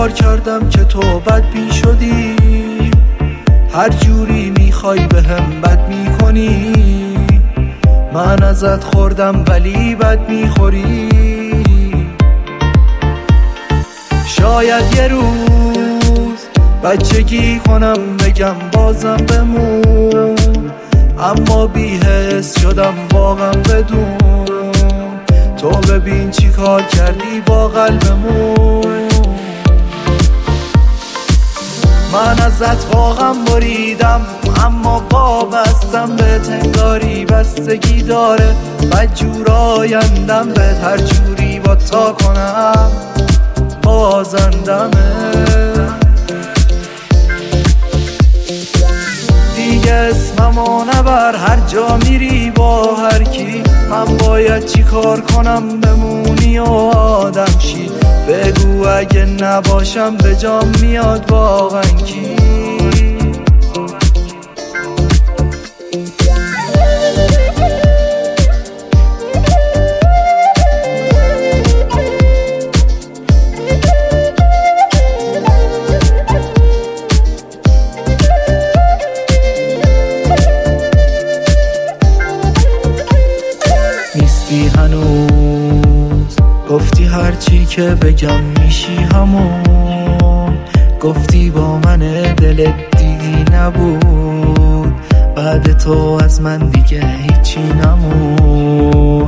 کار کردم که تو بد می شدی؟ هر جوری میخوای به هم بد میکنی. من ازت خوردم ولی بد میخوری. شاید یه روز بچگی کنم بگم بازم بمون، اما بی‌حس شدم واقعا بدون. تو ببین چی کار کردی با قلبمون. من ازت واقعا بریدم اما وابستم به تنگاری بستگی داره. بدجور آیندم به هر جوری با تا کنم بازندمه. دیگه اسممو نبر هر جا میری با هر کی. من باید چی کار کنم بمونی و آدم شی؟ بگو اگه نباشم به جام میاد واقعا کی؟ نیستی هنوز، گفتی هرچی که بگم میشی همون. گفتی با من دلت دیدی نبود، بعد تو از من دیگه هیچی نمون.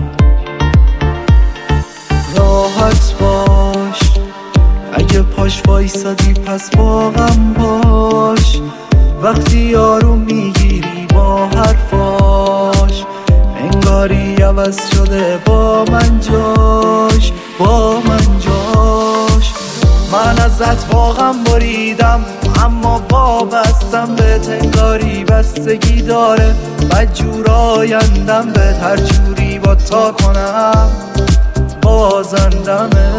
راحت باش اگه پاش وایسادی پس واقعا باش. وقتی یارو میگیری با حرفاش انگاری عوض شده با من جاش. من ازت واقعا بریدم اما وابستم به تنگاری بستگی داره. بدجور آیندم به هر جوری با تا کنم بازندمه.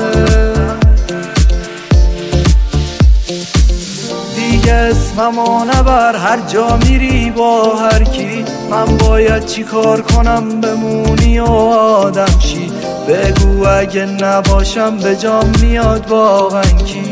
دیگه اسممو نبر هر جا میری با هر کی. من باید چی کار کنم بمونی و آدم شی؟ بگو اگه نباشم به جام میاد واقعا کی؟